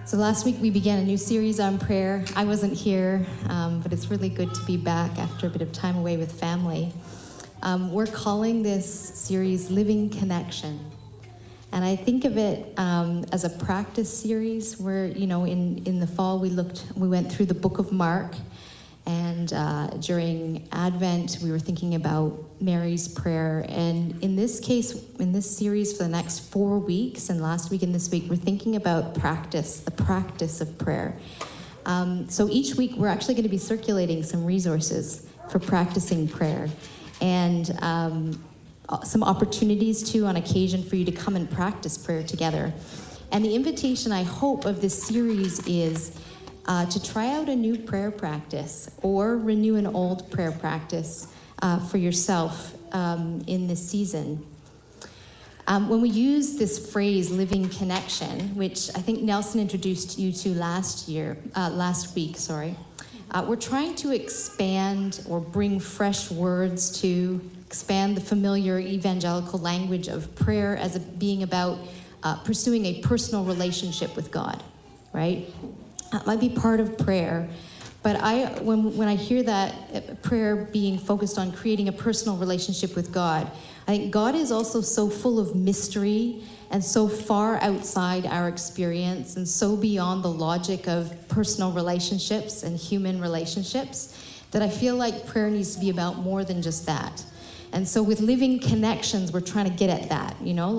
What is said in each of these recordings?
So last week we began a new series on prayer. I wasn't here, but it's really good to be back after a bit of time away with family. We're calling this series Living Connection. And I think of it as a practice series where, in the fall we went through the book of Mark. And during Advent, we were thinking about Mary's prayer. And in this case, in this series for the next 4 weeks, and last week and this week, we're thinking about the practice of prayer. So each week, we're actually going to be circulating some resources for practicing prayer. And some opportunities, too, on occasion for you to come and practice prayer together. And the invitation, I hope, of this series is to try out a new prayer practice or renew an old prayer practice for yourself in this season. When we use this phrase, living connection, which I think Nelson introduced you to last week, we're trying to expand or bring fresh words to expand the familiar evangelical language of prayer as being about pursuing a personal relationship with God, right? That might be part of prayer, but when I hear that prayer being focused on creating a personal relationship with God, I think God is also so full of mystery and so far outside our experience and so beyond the logic of personal relationships and human relationships that I feel like prayer needs to be about more than just that. And so with Living Connections, we're trying to get at that,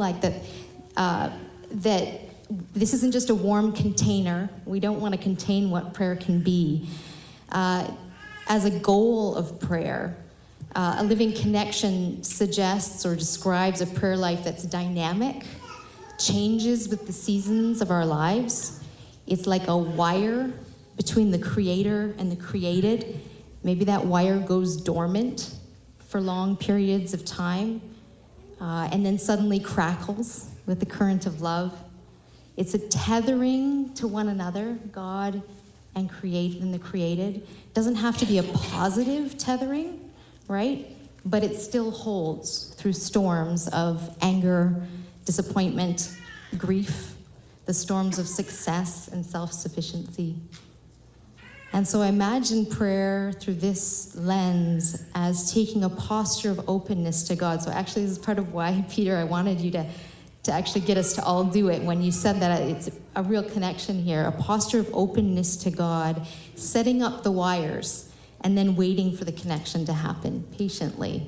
that this isn't just a warm container. We don't want to contain what prayer can be. As a goal of prayer, a living connection suggests or describes a prayer life that's dynamic, changes with the seasons of our lives. It's like a wire between the creator and the created. Maybe that wire goes dormant for long periods of time, and then suddenly crackles with the current of love. It's a tethering to one another, God and the created. It doesn't have to be a positive tethering, right? But it still holds through storms of anger, disappointment, grief, the storms of success and self-sufficiency. And so I imagine prayer through this lens as taking a posture of openness to God. So actually, this is part of why, Peter, I wanted you to actually get us to all do it. When you said that, it's a real connection here, a posture of openness to God, setting up the wires, and then waiting for the connection to happen patiently.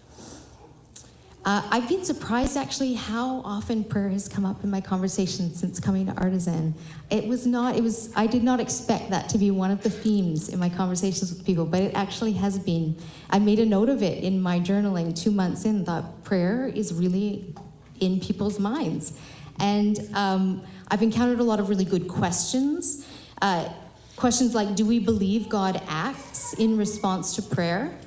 I've been surprised, actually, how often prayer has come up in my conversations since coming to Artisan. I did not expect that to be one of the themes in my conversations with people, but it actually has been. I made a note of it in my journaling 2 months in, thought prayer is really in people's minds. And I've encountered a lot of really good questions. Questions like, do we believe God acts in response to prayer?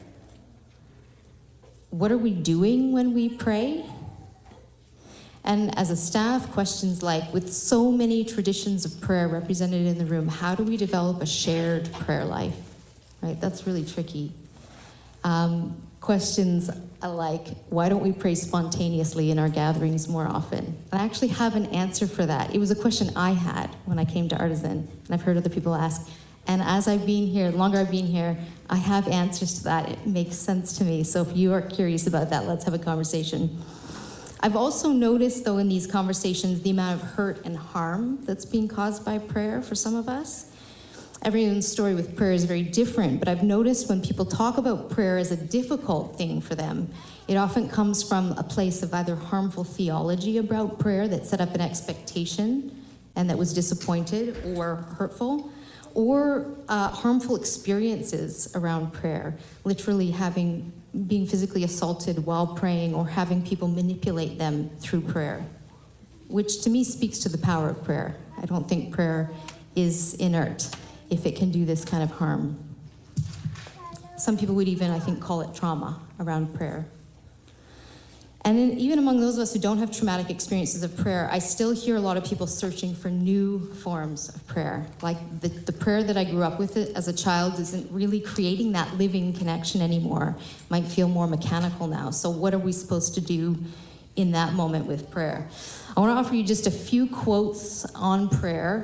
What are we doing when we pray? And as a staff, questions like, with so many traditions of prayer represented in the room, how do we develop a shared prayer life? Right, that's really tricky. Questions like, why don't we pray spontaneously in our gatherings more often? I actually have an answer for that. It was a question I had when I came to Artisan, and I've heard other people ask. And as I've been here, the longer I've been here, I have answers to that. It makes sense to me. So if you are curious about that, let's have a conversation. I've also noticed, though, in these conversations, the amount of hurt and harm that's being caused by prayer for some of us. Everyone's story with prayer is very different, but I've noticed when people talk about prayer as a difficult thing for them, it often comes from a place of either harmful theology about prayer that set up an expectation and that was disappointed or hurtful, or harmful experiences around prayer, literally being physically assaulted while praying or having people manipulate them through prayer, which to me speaks to the power of prayer. I don't think prayer is inert if it can do this kind of harm. Some people would even, I think, call it trauma around prayer. And then even among those of us who don't have traumatic experiences of prayer, I still hear a lot of people searching for new forms of prayer. Like the prayer that I grew up with as a child isn't really creating that living connection anymore. Might feel more mechanical now. So what are we supposed to do in that moment with prayer? I want to offer you just a few quotes on prayer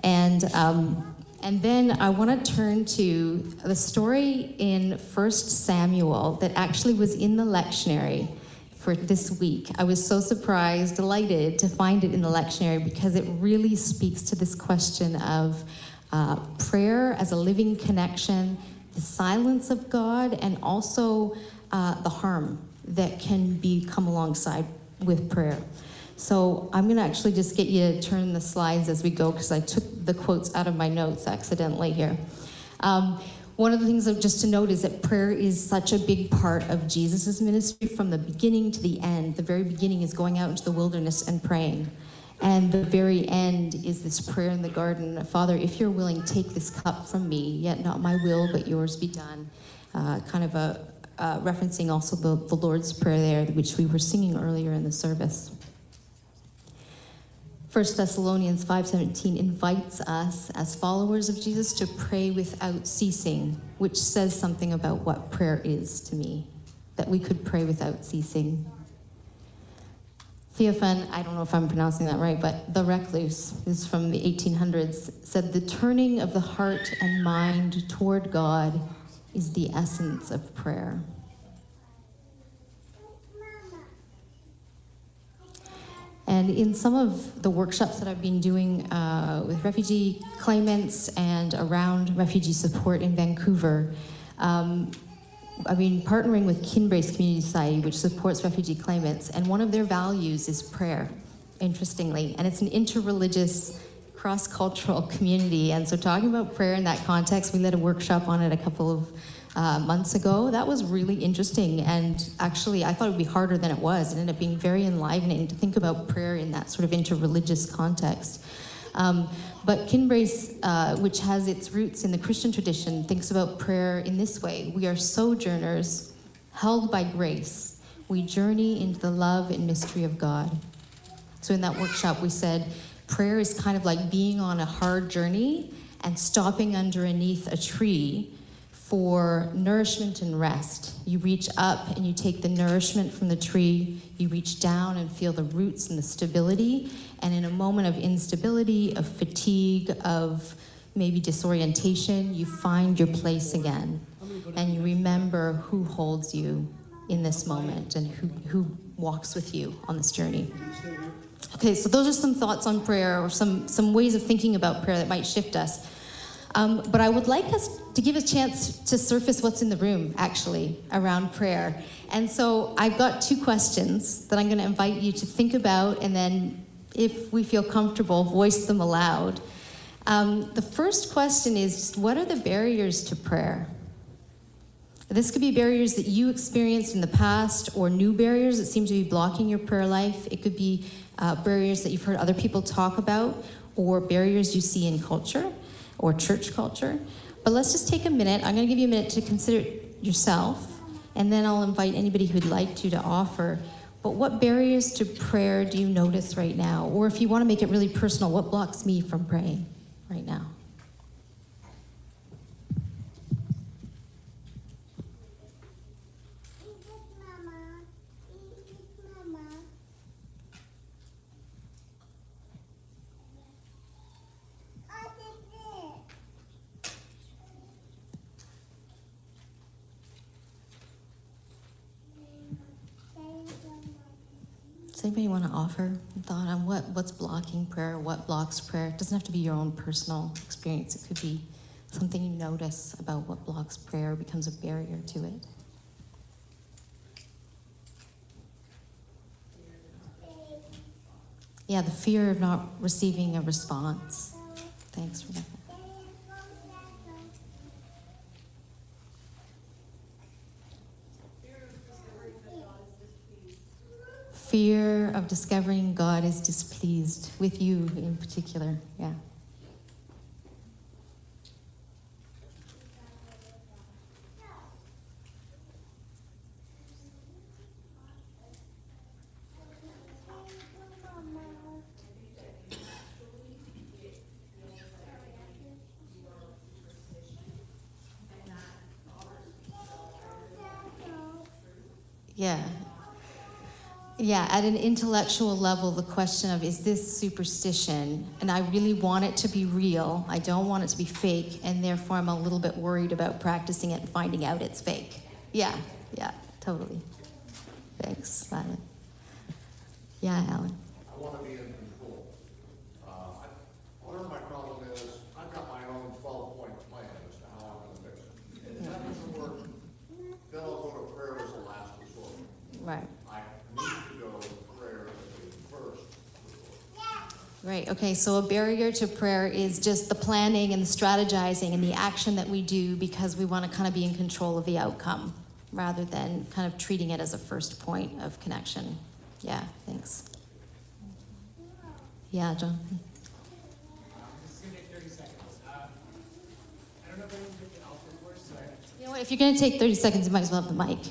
And then I want to turn to the story in 1 Samuel that actually was in the lectionary for this week. I was so surprised, delighted to find it in the lectionary because it really speaks to this question of prayer as a living connection, the silence of God, and also the harm that can come alongside with prayer. So I'm going to actually just get you to turn the slides as we go because I took the quotes out of my notes accidentally here. One of the things just to note is that prayer is such a big part of Jesus' ministry from the beginning to the end. The very beginning is going out into the wilderness and praying. And the very end is this prayer in the garden, Father, if you're willing, take this cup from me, yet not my will, but yours be done. Referencing also the Lord's Prayer there, which we were singing earlier in the service. 1 Thessalonians 5:17 invites us as followers of Jesus to pray without ceasing, which says something about what prayer is to me, that we could pray without ceasing. Theophan, I don't know if I'm pronouncing that right, but the Recluse is from the 1800s, said the turning of the heart and mind toward God is the essence of prayer. And in some of the workshops that I've been doing with refugee claimants and around refugee support in Vancouver, I've been partnering with Kinbrace Community Society, which supports refugee claimants, and one of their values is prayer, interestingly. And it's an interreligious, cross-cultural community. And so talking about prayer in that context, we led a workshop on it a couple of months ago. That was really interesting, and actually I thought it would be harder than it was. It ended up being very enlivening to think about prayer in that sort of interreligious context. But Kinbrace, which has its roots in the Christian tradition, thinks about prayer in this way. We are sojourners, held by grace. We journey into the love and mystery of God. So in that workshop we said, prayer is kind of like being on a hard journey and stopping underneath a tree for nourishment and rest. You reach up and you take the nourishment from the tree, you reach down and feel the roots and the stability, and in a moment of instability, of fatigue, of maybe disorientation, you find your place again, and you remember who holds you in this moment and who walks with you on this journey. Okay, so those are some thoughts on prayer, or some ways of thinking about prayer that might shift us. But I would like us to give a chance to surface what's in the room, actually, around prayer. And so I've got two questions that I'm going to invite you to think about, and then, if we feel comfortable, voice them aloud. The first question is, just what are the barriers to prayer? This could be barriers that you experienced in the past, or new barriers that seem to be blocking your prayer life. It could be barriers that you've heard other people talk about, or barriers you see in culture or church culture. But let's just take a minute. I'm going to give you a minute to consider it yourself, and then I'll invite anybody who'd like to offer. But what barriers to prayer do you notice right now? Or if you want to make it really personal, what blocks me from praying right now? Does anybody want to offer a thought on what's blocking prayer, what blocks prayer? It doesn't have to be your own personal experience. It could be something you notice about what blocks prayer, becomes a barrier to it. Yeah, the fear of not receiving a response. Thanks, Rebecca. Fear of discovering God is displeased with you in particular, yeah. Yeah. Yeah, at an intellectual level, the question of, is this superstition? And I really want it to be real. I don't want it to be fake, and therefore I'm a little bit worried about practicing it and finding out it's fake. Yeah, totally. Thanks, Alan. Yeah, Alan. I want to be in control. Part of my problem is I've got my own 12-point plan as to how I'm going to fix it. And if that doesn't work, then I'll go to prayer as a last resort. Right. I need to go to prayer as a first resort. Right, okay, so a barrier to prayer is just the planning and the strategizing and the action that we do because we want to kind of be in control of the outcome rather than kind of treating it as a first point of connection. Yeah, thanks. Yeah, Jonathan. This is going to take 30 seconds. I don't know if anyone took the Alpha course, so You know what, if you're going to take 30 seconds, you might as well have the mic.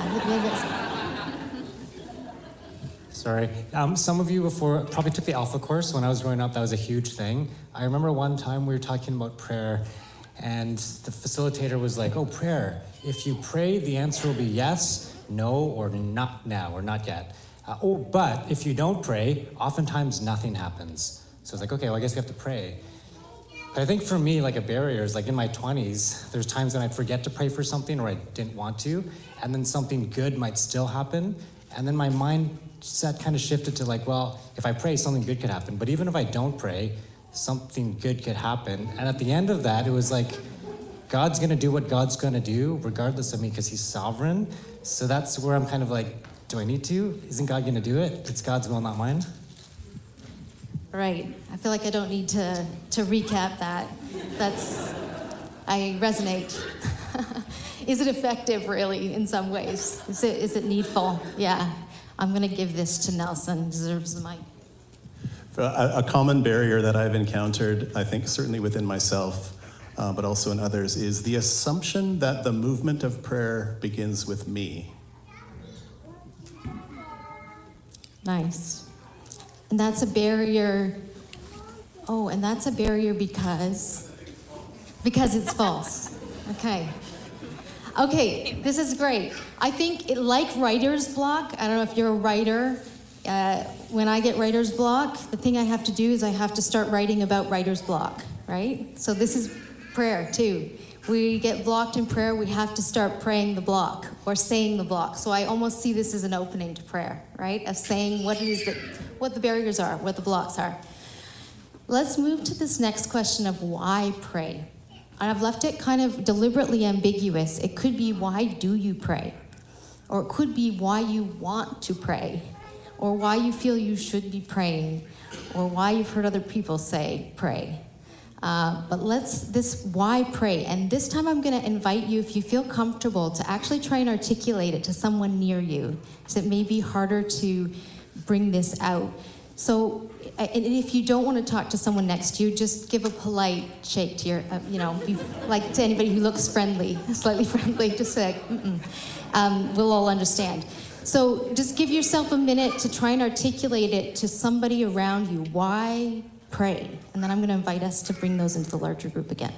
Sorry. Some of you before probably took the Alpha course. When I was growing up, that was a huge thing. I remember one time we were talking about prayer, and the facilitator was like, oh, prayer. If you pray, the answer will be yes, no, or not now, or not yet. But if you don't pray, oftentimes nothing happens. So it's like, okay, well, I guess we have to pray. But I think for me, like a barrier is like in my 20s, there's times when I'd forget to pray for something or I didn't want to, and then something good might still happen. And then my mindset kind of shifted to like, well, if I pray, something good could happen. But even if I don't pray, something good could happen. And at the end of that, it was like, God's going to do what God's going to do, regardless of me, because he's sovereign. So that's where I'm kind of like, do I need to? Isn't God going to do it? It's God's will, not mine. Right. I feel like I don't need to recap that. I resonate. Is it effective, really, in some ways? Is it needful? Yeah. I'm going to give this to Nelson. Deserves the mic. A common barrier that I've encountered, I think certainly within myself, but also in others, is the assumption that the movement of prayer begins with me. Nice. And that's a barrier. Oh, and that's a barrier because it's false. Okay. Okay, this is great. I think like writer's block, I don't know if you're a writer, when I get writer's block, the thing I have to do is I have to start writing about writer's block, right? So this is prayer too. We get blocked in prayer, we have to start praying the block or saying the block. So I almost see this as an opening to prayer, right? Of saying what the barriers are, what the blocks are. Let's move to this next question of why pray. I've left it kind of deliberately ambiguous. It could be, why do you pray? Or it could be why you want to pray, or why you feel you should be praying, or why you've heard other people say pray. But this why pray. And this time I'm going to invite you, if you feel comfortable, to actually try and articulate it to someone near you, because it may be harder to bring this out. So, and if you don't want to talk to someone next to you, just give a polite shake to your, like to anybody who looks friendly, slightly friendly, just say, we'll all understand. So just give yourself a minute to try and articulate it to somebody around you. Why pray? And then I'm going to invite us to bring those into the larger group again.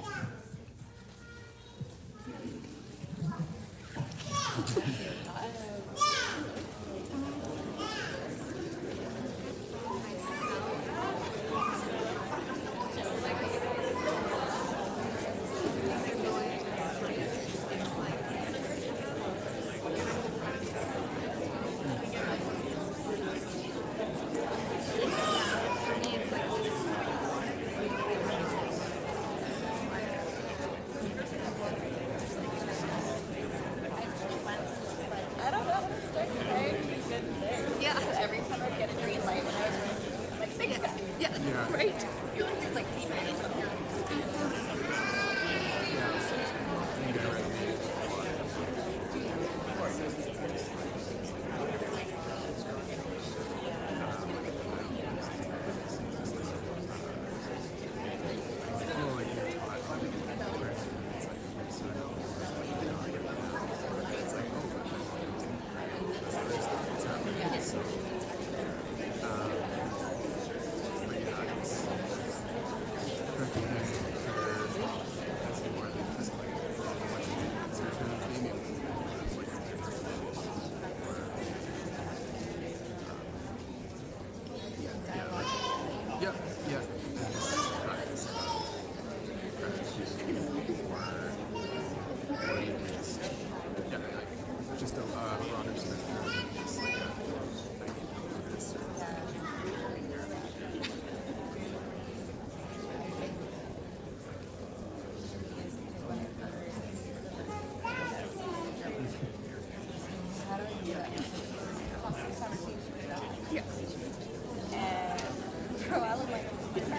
for a while, I'm like,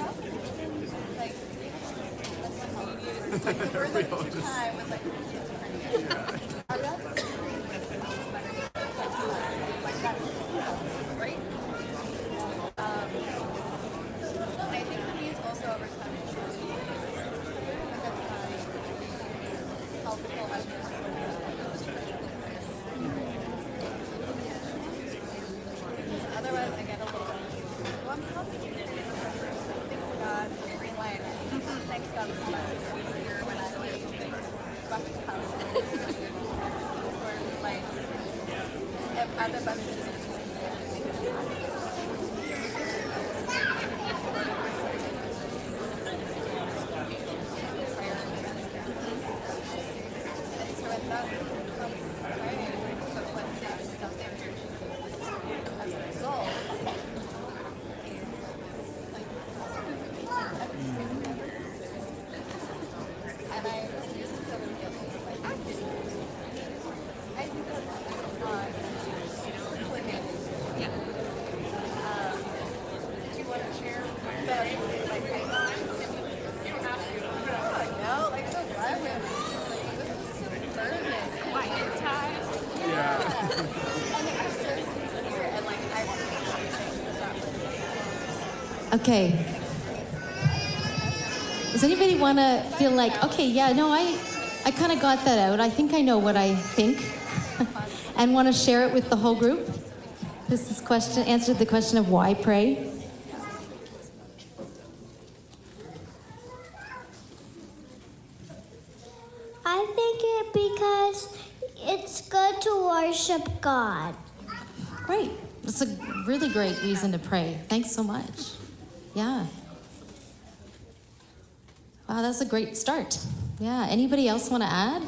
the word that each time was like, right? And I think for me, it's also over time. Helpful otherwise, I get a little bit. Well, I'm complicated. Thanks God. Like, thanks God for my here when I was back to the house. Or like, at the best. Okay. Does anybody want to feel like, okay, yeah, no, I kind of got that out. I think I know what I think and want to share it with the whole group? This question answered the question of why pray. I think it because it's good to worship God. Great. That's a really great reason to pray. Thanks so much. Yeah. Wow, that's a great start. Yeah. Anybody else want to add?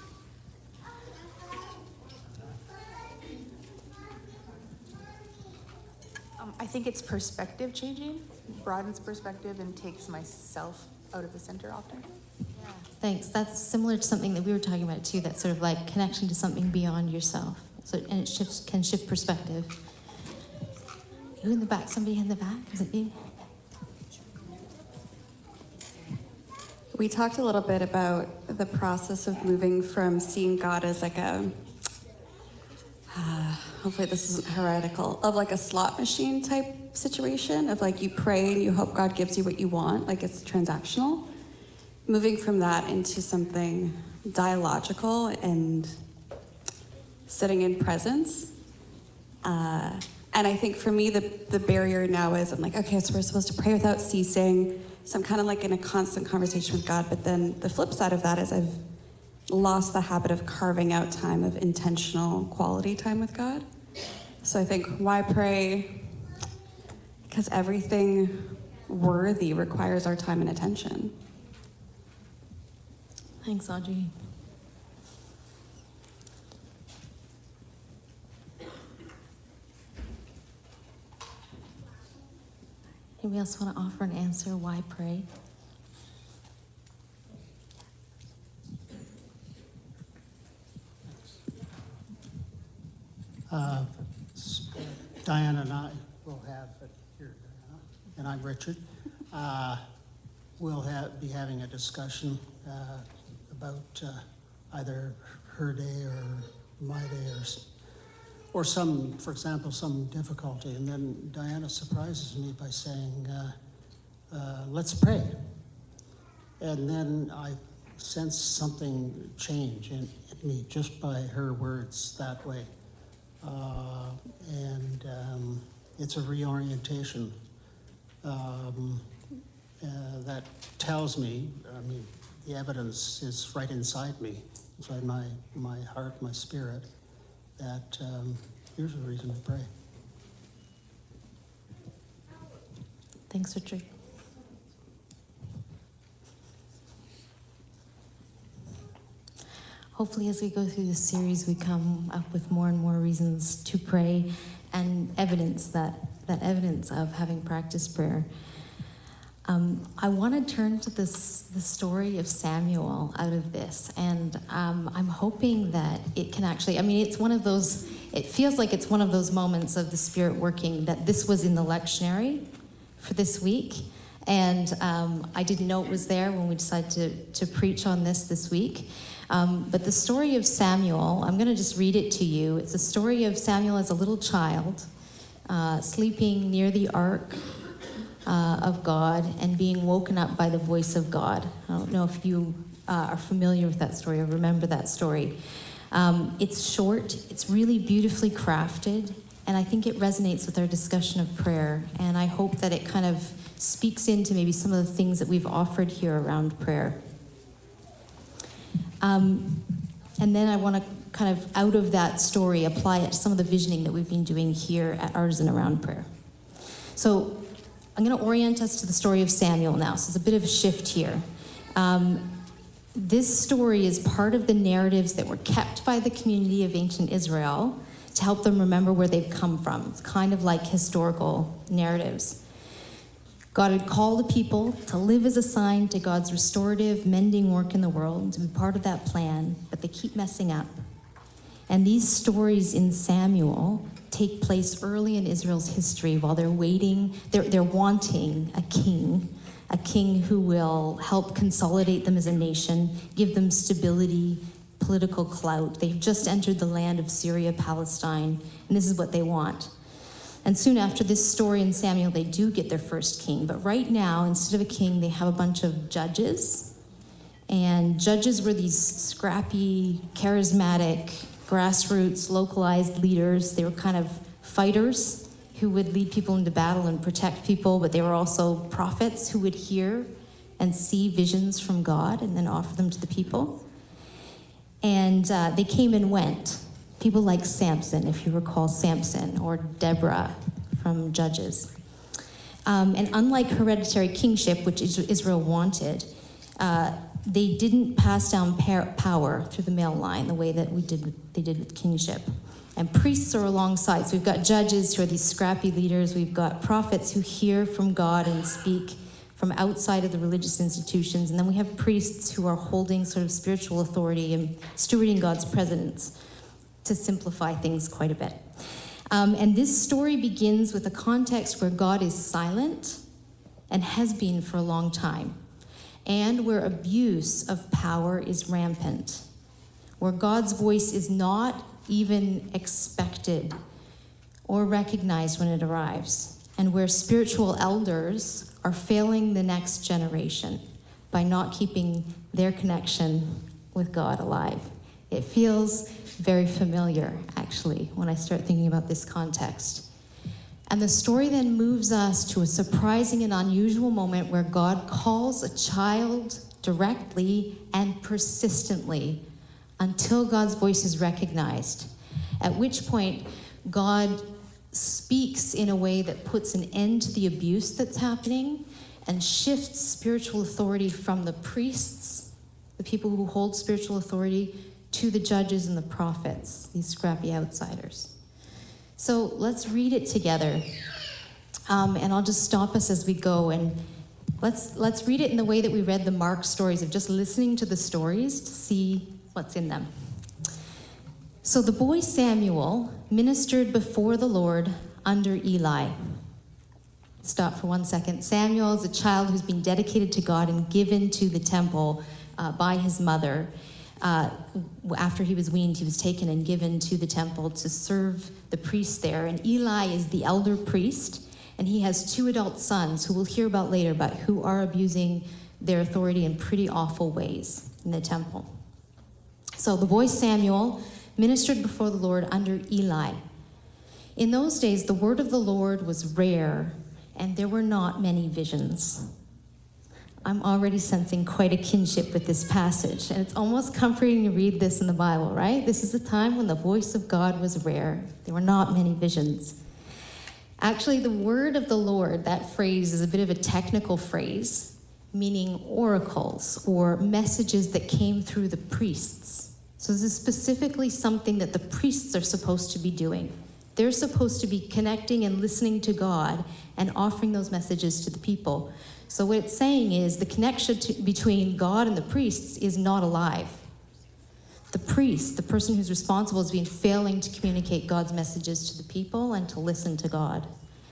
I think it's perspective changing, broadens perspective and takes myself out of the center often. Yeah. Thanks. That's similar to something that we were talking about too, that sort of like connection to something beyond yourself. So, and it can shift perspective. You in the back? Somebody in the back? Is it you? We talked a little bit about the process of moving from seeing God as like a, hopefully this isn't heretical, of like a slot machine type situation of like you pray and you hope God gives you what you want, like it's transactional. Moving from that into something dialogical and sitting in presence. And I think for me, the barrier now is I'm like, okay, so we're supposed to pray without ceasing. So I'm kind of like in a constant conversation with God. But then the flip side of that is I've lost the habit of carving out time of intentional quality time with God. So I think, why pray? Because everything worthy requires our time and attention. Thanks, Audrey. Anybody else want to offer an answer? Why pray? Diana and I will have it here, and I'm Richard. We'll be having a discussion about either her day or my day or some, for example, some difficulty. And then Diana surprises me by saying, let's pray. And then I sense something change in me just by her words that way. It's a reorientation that tells me, the evidence is right inside me, inside my heart, my spirit, that here's a reason to pray. Thanks, Richard. Hopefully, as we go through this series, we come up with more and more reasons to pray and evidence that evidence of having practiced prayer. I want to turn to the story of Samuel out of this, and I'm hoping that it can actually, it's one of those, it feels like it's one of those moments of the Spirit working, that this was in the lectionary for this week, and I didn't know it was there when we decided to preach on this week. But the story of Samuel, I'm going to just read it to you. It's a story of Samuel as a little child, sleeping near the ark of God and being woken up by the voice of God. I don't know if you are familiar with that story or remember that story. It's short, it's really beautifully crafted, and I think it resonates with our discussion of prayer, and I hope that it kind of speaks into maybe some of the things that we've offered here around prayer. And then I want to kind of, out of that story, apply it to some of the visioning that we've been doing here at Artisan Around Prayer. So I'm going to orient us to the story of Samuel now. So it's a bit of a shift here. This story is part of the narratives that were kept by the community of ancient Israel to help them remember where they've come from. It's kind of like historical narratives. God had called the people to live as a sign to God's restorative, mending work in the world, to be part of that plan, but they keep messing up. And these stories in Samuel take place early in Israel's history while they're waiting, they're wanting a king who will help consolidate them as a nation, give them stability, political clout. They've just entered the land of Syria, Palestine, and this is what they want. And soon after this story in Samuel, they do get their first king. But right now, instead of a king, they have a bunch of judges. And judges were these scrappy, charismatic, grassroots, localized leaders. They were kind of fighters who would lead people into battle and protect people, but they were also prophets who would hear and see visions from God and then offer them to the people. And they came and went. People like Samson, if you recall Samson, or Deborah from Judges. And unlike hereditary kingship, which Israel wanted, they didn't pass down power through the male line the way that they did with kingship. And priests are alongside. So we've got judges who are these scrappy leaders. We've got prophets who hear from God and speak from outside of the religious institutions. And then we have priests who are holding sort of spiritual authority and stewarding God's presence, to simplify things quite a bit. And this story begins with a context where God is silent and has been for a long time, and where abuse of power is rampant, where God's voice is not even expected or recognized when it arrives, and where spiritual elders are failing the next generation by not keeping their connection with God alive. It feels very familiar, actually, when I start thinking about this context. And the story then moves us to a surprising and unusual moment where God calls a child directly and persistently until God's voice is recognized, at which point God speaks in a way that puts an end to the abuse that's happening and shifts spiritual authority from the priests, the people who hold spiritual authority, to the judges and the prophets, these scrappy outsiders. So let's read it together. And I'll just stop us as we go, and let's read it in the way that we read the Mark stories, of just listening to the stories to see what's in them. So the boy Samuel ministered before the Lord under Eli. Stop for 1 second. Samuel is a child who's been dedicated to God and given to the temple by his mother. After he was weaned, he was taken and given to the temple to serve the priests there. And Eli is the elder priest, and he has 2 adult sons who we'll hear about later, but who are abusing their authority in pretty awful ways in the temple. So the boy Samuel ministered before the Lord under Eli. In those days, the word of the Lord was rare, and there were not many visions. I'm already sensing quite a kinship with this passage, and it's almost comforting to read this in the Bible, right? This is a time when the voice of God was rare. There were not many visions. Actually, the word of the Lord, that phrase is a bit of a technical phrase, meaning oracles or messages that came through the priests. So this is specifically something that the priests are supposed to be doing, They're supposed to be connecting and listening to God and offering those messages to the people. So what it's saying is the connection between God and the priests is not alive. The priest, the person who's responsible, has been failing to communicate God's messages to the people and to listen to God.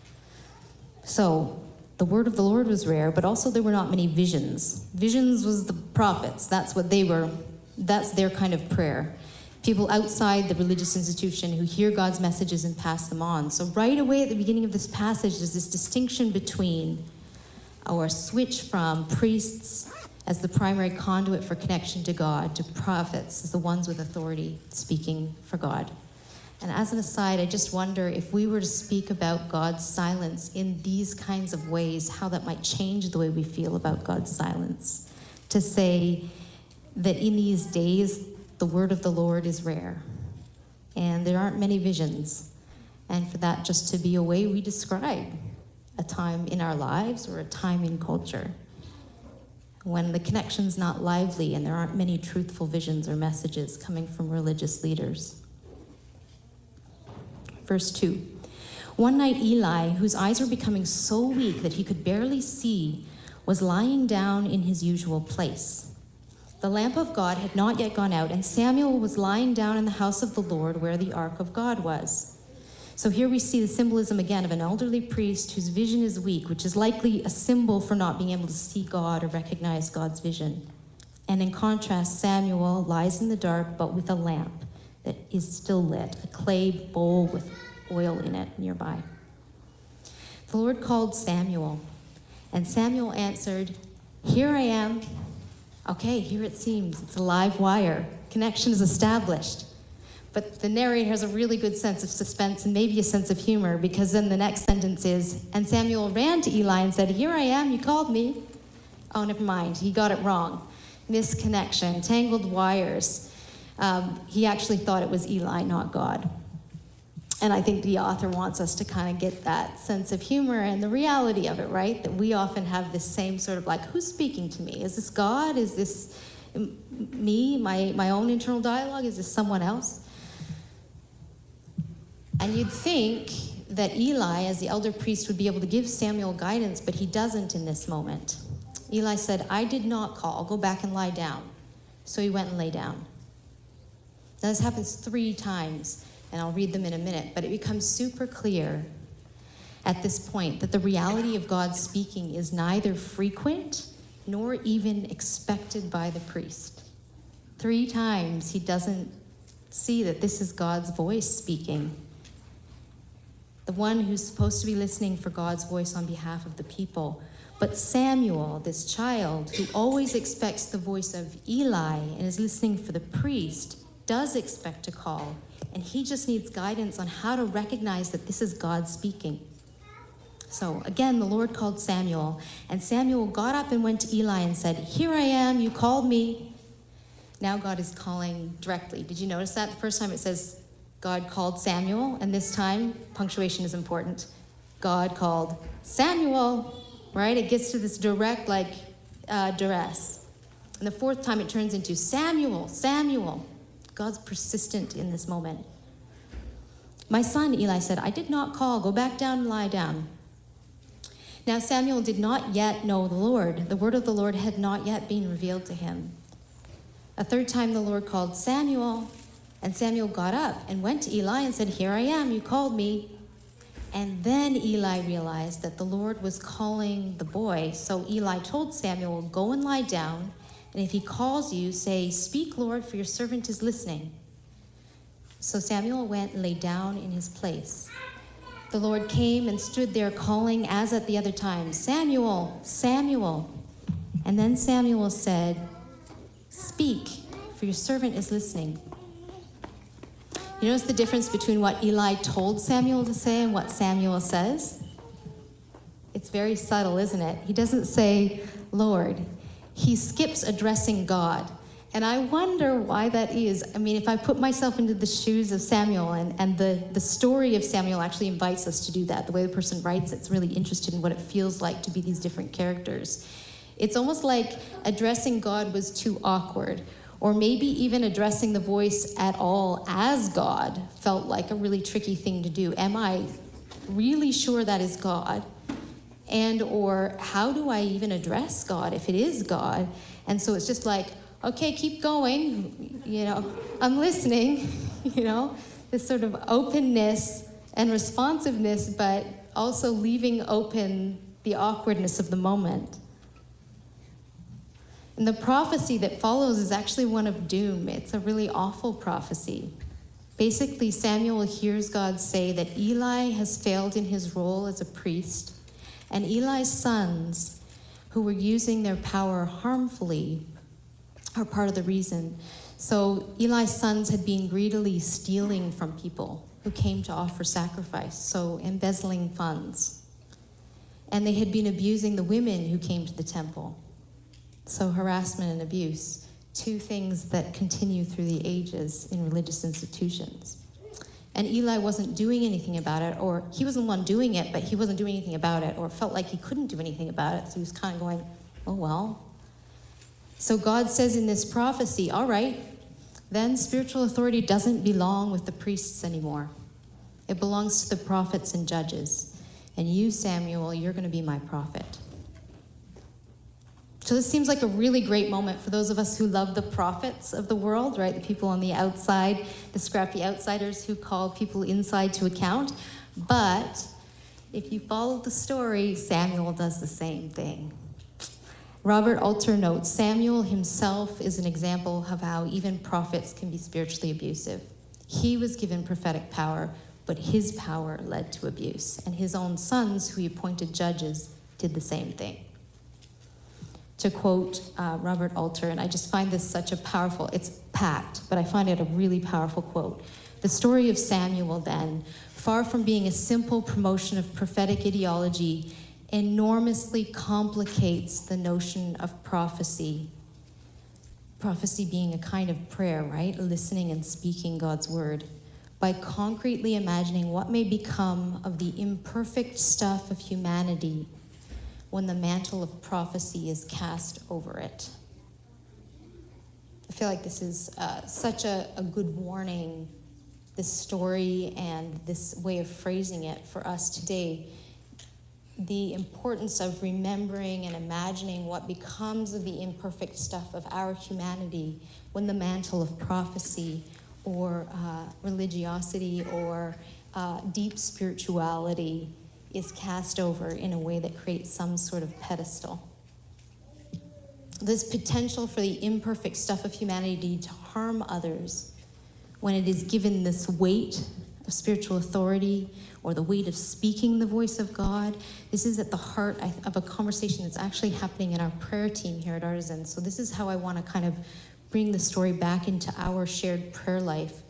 So the word of the Lord was rare, but also there were not many visions. Visions was the prophets. That's what they were. That's their kind of prayer. People outside the religious institution who hear God's messages and pass them on. So right away at the beginning of this passage, there's this distinction between our switch from priests as the primary conduit for connection to God to prophets as the ones with authority speaking for God. And as an aside, I just wonder if we were to speak about God's silence in these kinds of ways, how that might change the way we feel about God's silence. To say that in these days, the word of the Lord is rare, and there aren't many visions. And for that just to be a way we describe a time in our lives or a time in culture when the connection's not lively and there aren't many truthful visions or messages coming from religious leaders. Verse 2. One night Eli, whose eyes were becoming so weak that he could barely see, was lying down in his usual place. The lamp of God had not yet gone out, and Samuel was lying down in the house of the Lord where the ark of God was. So here we see the symbolism again of an elderly priest whose vision is weak, which is likely a symbol for not being able to see God or recognize God's vision. And in contrast, Samuel lies in the dark, but with a lamp that is still lit, a clay bowl with oil in it nearby. The Lord called Samuel, and Samuel answered, "Here I am." Okay, here it seems. It's a live wire. Connection is established. But the narrator has a really good sense of suspense and maybe a sense of humor, because then the next sentence is, and Samuel ran to Eli and said, "Here I am, you called me." Oh, never mind. He got it wrong. Misconnection, tangled wires. He actually thought it was Eli, not God. And I think the author wants us to kind of get that sense of humor and the reality of it, right? That we often have this same sort of like, who's speaking to me? Is this God? Is this me, my own internal dialogue? Is this someone else? And you'd think that Eli, as the elder priest, would be able to give Samuel guidance, but he doesn't in this moment. Eli said, "I did not call. Go back and lie down." So he went and lay down. Now this happens 3 times, and I'll read them in a minute, but it becomes super clear at this point that the reality of God speaking is neither frequent nor even expected by the priest. 3 times he doesn't see that this is God's voice speaking. The one who's supposed to be listening for God's voice on behalf of the people. But Samuel, this child who always expects the voice of Eli and is listening for the priest, does expect a call, and he just needs guidance on how to recognize that this is God speaking. So again, the Lord called Samuel, and Samuel got up and went to Eli and said, "Here I am, you called me." Now God is calling directly. Did you notice that? The first time it says God called Samuel, and this time, punctuation is important. God called Samuel, right? It gets to this direct, duress. And the 4th time it turns into Samuel, Samuel. God's persistent in this moment. "My son," Eli said, "I did not call. Go back down and lie down." Now Samuel did not yet know the Lord. The word of the Lord had not yet been revealed to him. A 3rd time the Lord called Samuel, and Samuel got up and went to Eli and said, "Here I am, you called me." And then Eli realized that the Lord was calling the boy. So Eli told Samuel, "Go and lie down, and if he calls you, say, 'Speak, Lord, for your servant is listening.'" So Samuel went and lay down in his place. The Lord came and stood there calling as at the other time, "Samuel, Samuel." And then Samuel said, "Speak, for your servant is listening." You notice the difference between what Eli told Samuel to say and what Samuel says? It's very subtle, isn't it? He doesn't say, "Lord." He skips addressing God. And I wonder why that is. I mean, if I put myself into the shoes of Samuel, and the story of Samuel actually invites us to do that. The way the person writes it's really interested in what it feels like to be these different characters. It's almost like addressing God was too awkward, Or maybe even addressing the voice at all as God felt like a really tricky thing to do. Am I really sure that is God? And or how do I even address God if it is God? And so it's just like, okay, keep going, I'm listening, this sort of openness and responsiveness, but also leaving open the awkwardness of the moment. And the prophecy that follows is actually one of doom. It's a really awful prophecy. Basically, Samuel hears God say that Eli has failed in his role as a priest, and Eli's sons, who were using their power harmfully, are part of the reason. So Eli's sons had been greedily stealing from people who came to offer sacrifice, so embezzling funds. And they had been abusing the women who came to the temple. So harassment and abuse, two things that continue through the ages in religious institutions. And Eli wasn't doing anything about it, or he wasn't the one doing it, but he wasn't doing anything about it, or felt like he couldn't do anything about it, so he was kind of going, oh well. So God says in this prophecy, all right, then spiritual authority doesn't belong with the priests anymore. It belongs to the prophets and judges. And you, Samuel, you're going to be my prophet. So this seems like a really great moment for those of us who love the prophets of the world, right? The people on the outside, the scrappy outsiders who call people inside to account. But if you follow the story, Samuel does the same thing. Robert Alter notes, Samuel himself is an example of how even prophets can be spiritually abusive. He was given prophetic power, but his power led to abuse. And his own sons, who he appointed judges, did the same thing. To quote Robert Alter, and I just find this such a powerful, it's packed, but I find it a really powerful quote. The story of Samuel, then, far from being a simple promotion of prophetic ideology, enormously complicates the notion of prophecy. Prophecy being a kind of prayer, right? Listening and speaking God's word, by concretely imagining what may become of the imperfect stuff of humanity when the mantle of prophecy is cast over it. I feel like this is such a good warning, this story and this way of phrasing it for us today. The importance of remembering and imagining what becomes of the imperfect stuff of our humanity when the mantle of prophecy or religiosity or deep spirituality is cast over in a way that creates some sort of pedestal. This potential for the imperfect stuff of humanity to harm others when it is given this weight of spiritual authority or the weight of speaking the voice of God, this is at the heart of a conversation that's actually happening in our prayer team here at Artisan. So this is how I want to kind of bring the story back into our shared prayer life.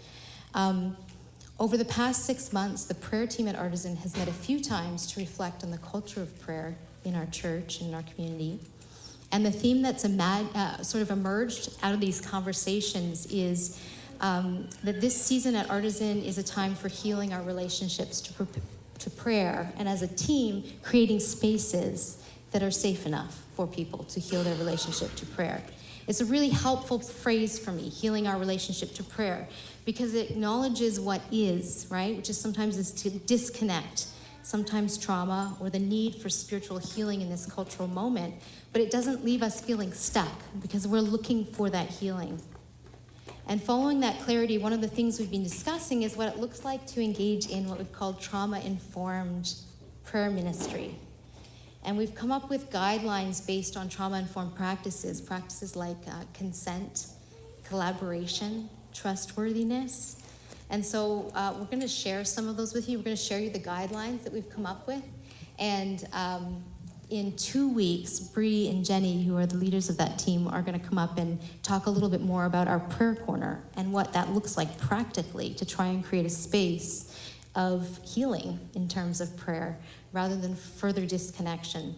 Over the past 6 months, the prayer team at Artisan has met a few times to reflect on the culture of prayer in our church and in our community. And the theme that's sort of emerged out of these conversations is that this season at Artisan is a time for healing our relationships to prayer, and as a team, creating spaces that are safe enough for people to heal their relationship to prayer. It's a really helpful phrase for me, healing our relationship to prayer, because it acknowledges what is, right? Which is sometimes is to disconnect, sometimes trauma or the need for spiritual healing in this cultural moment, but it doesn't leave us feeling stuck because we're looking for that healing. And following that clarity, one of the things we've been discussing is what it looks like to engage in what we've called trauma-informed prayer ministry. And we've come up with guidelines based on trauma-informed practices like consent, collaboration, trustworthiness. And so we're going to share some of those with you. We're going to share you the guidelines that we've come up with. And in 2 weeks, Bree and Jenny, who are the leaders of that team, are going to come up and talk a little bit more about our prayer corner and what that looks like practically to try and create a space of healing in terms of prayer rather than further disconnection.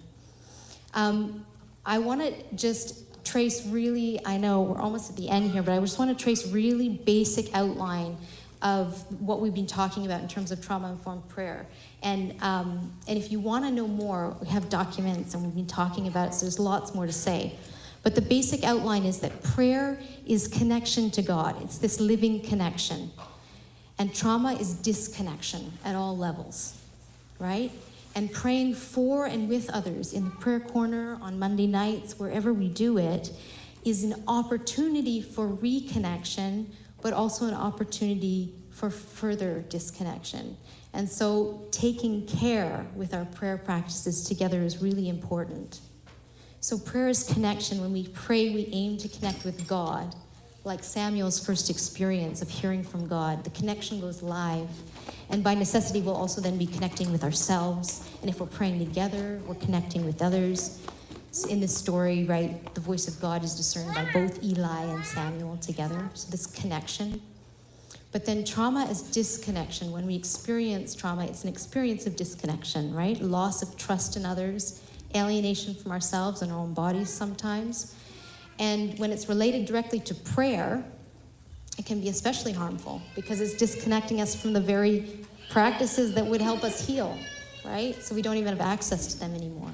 I want to just trace really, I know we're almost at the end here, but I just want to trace really basic outline of what we've been talking about in terms of trauma-informed prayer. And if you want to know more, we have documents and we've been talking about it, so there's lots more to say. But the basic outline is that prayer is connection to God. It's this living connection. And trauma is disconnection at all levels, right? And praying for and with others in the prayer corner, on Monday nights, wherever we do it, is an opportunity for reconnection, but also an opportunity for further disconnection. And so taking care with our prayer practices together is really important. So prayer is connection. When we pray, we aim to connect with God, like Samuel's first experience of hearing from God. The connection goes live. And by necessity, we'll also then be connecting with ourselves. And if we're praying together, we're connecting with others. So in this story, right, the voice of God is discerned by both Eli and Samuel together. So this connection. But then trauma is disconnection. When we experience trauma, it's an experience of disconnection, right? Loss of trust in others, alienation from ourselves and our own bodies sometimes. And when it's related directly to prayer, it can be especially harmful because it's disconnecting us from the very practices that would help us heal, right? So we don't even have access to them anymore.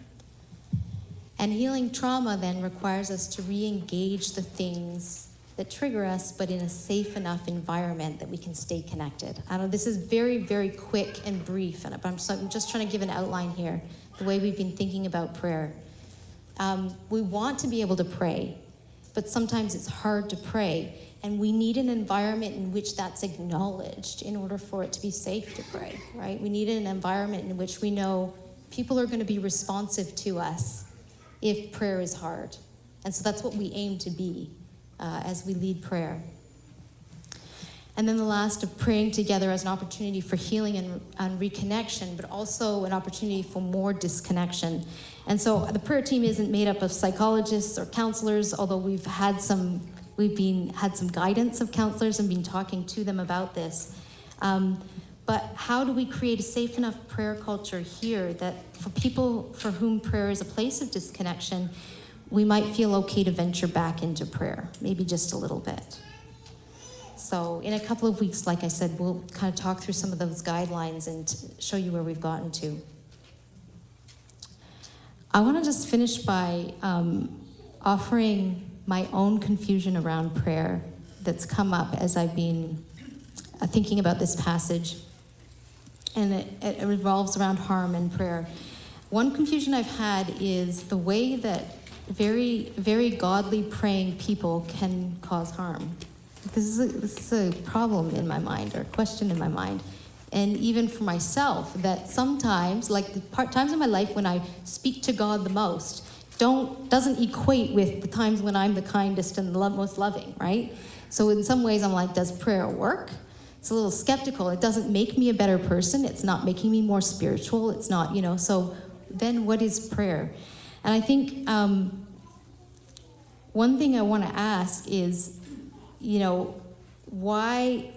And healing trauma then requires us to re-engage the things that trigger us, but in a safe enough environment that we can stay connected. I know this is very, very quick and brief, and I'm just trying to give an outline here, the way we've been thinking about prayer. We want to be able to pray, but sometimes it's hard to pray, and we need an environment in which that's acknowledged in order for it to be safe to pray, right? We need an environment in which we know people are going to be responsive to us if prayer is hard. And so that's what we aim to be as we lead prayer. And then the last of praying together as an opportunity for healing and reconnection, but also an opportunity for more disconnection. And so the prayer team isn't made up of psychologists or counselors, although we've had some guidance of counselors and been talking to them about this. But how do we create a safe enough prayer culture here that for people for whom prayer is a place of disconnection, we might feel okay to venture back into prayer, maybe just a little bit. So in a couple of weeks, like I said, we'll kind of talk through some of those guidelines and show you where we've gotten to. I want to just finish by offering my own confusion around prayer that's come up as I've been thinking about this passage. And it revolves around harm and prayer. One confusion I've had is the way that very, very godly praying people can cause harm. This is a problem in my mind, or a question in my mind. And even for myself, that sometimes, like the times in my life when I speak to God the most, doesn't equate with the times when I'm the kindest and the most loving, right? So in some ways I'm like, does prayer work? It's a little skeptical. It doesn't make me a better person. It's not making me more spiritual. It's not, so then what is prayer? And I think one thing I want to ask is, why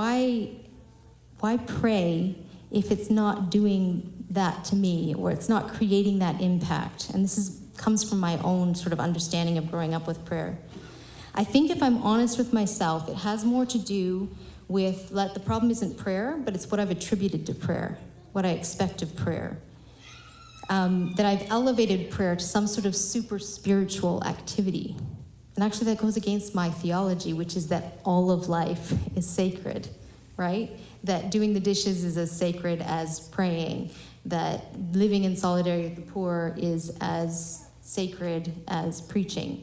pray if it's not doing that to me, or it's not creating that impact? And this comes from my own sort of understanding of growing up with prayer. I think if I'm honest with myself, it has more to do with, the problem isn't prayer, but it's what I've attributed to prayer, what I expect of prayer. That I've elevated prayer to some sort of super spiritual activity. And actually that goes against my theology, which is that all of life is sacred, right? That doing the dishes is as sacred as praying, that living in solidarity with the poor is as sacred as preaching.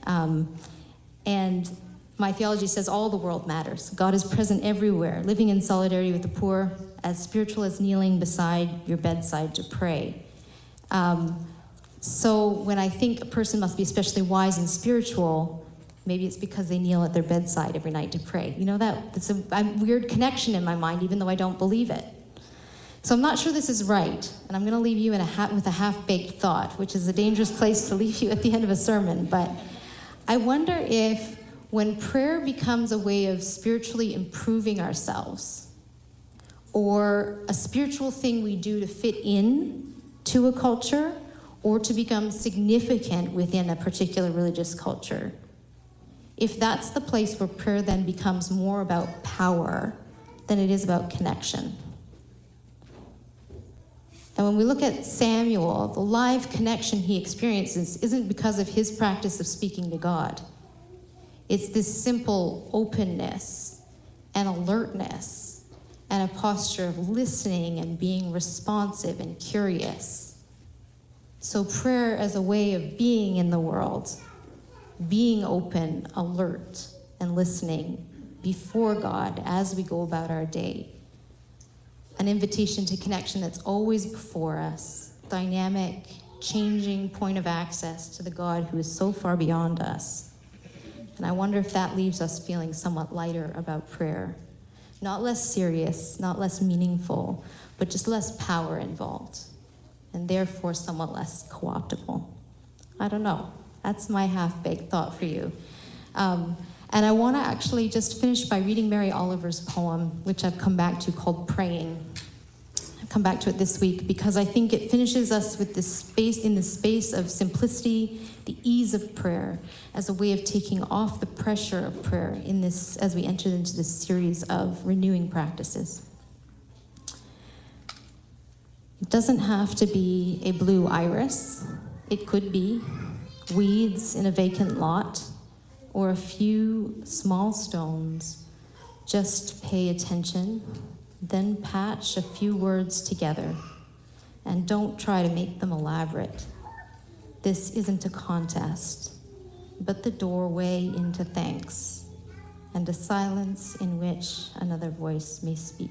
And my theology says all the world matters. God is present everywhere, living in solidarity with the poor, as spiritual as kneeling beside your bedside to pray. So when I think a person must be especially wise and spiritual, maybe it's because they kneel at their bedside every night to pray. It's a weird connection in my mind, even though I don't believe it. So I'm not sure this is right, and I'm going to leave you with a half-baked thought, which is a dangerous place to leave you at the end of a sermon. But I wonder if when prayer becomes a way of spiritually improving ourselves, or a spiritual thing we do to fit in to a culture, or to become significant within a particular religious culture, if that's the place where prayer then becomes more about power than it is about connection. And when we look at Samuel, the live connection he experiences isn't because of his practice of speaking to God. It's this simple openness and alertness and a posture of listening and being responsive and curious. So prayer as a way of being in the world, being open, alert, and listening before God as we go about our day. An invitation to connection that's always before us, dynamic, changing point of access to the God who is so far beyond us. And I wonder if that leaves us feeling somewhat lighter about prayer. Not less serious, not less meaningful, but just less power involved, and therefore somewhat less co-optable. I don't know. That's my half-baked thought for you. And I want to actually just finish by reading Mary Oliver's poem, which I've come back to, called Praying. I've come back to it this week because I think it finishes us with this space, in the space of simplicity, the ease of prayer, as a way of taking off the pressure of prayer in this, as we enter into this series of renewing practices. It doesn't have to be a blue iris. It could be weeds in a vacant lot, or a few small stones. Just pay attention, then patch a few words together, and don't try to make them elaborate. This isn't a contest, but the doorway into thanks, and a silence in which another voice may speak.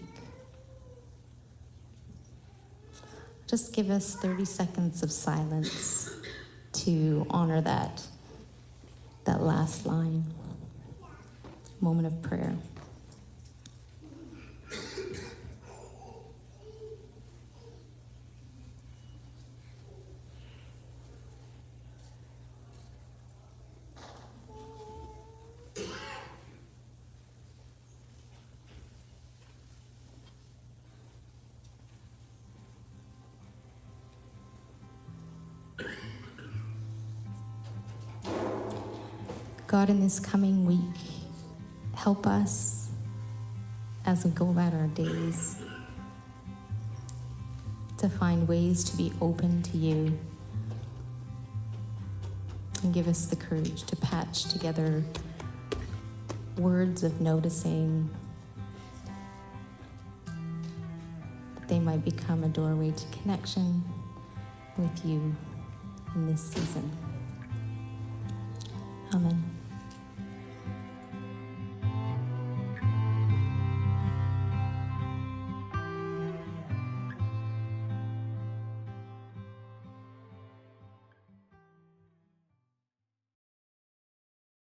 Just give us 30 seconds of silence to honor that last line. Moment of prayer. God, in this coming week, help us as we go about our days to find ways to be open to you, and give us the courage to patch together words of noticing, that they might become a doorway to connection with you in this season. Amen.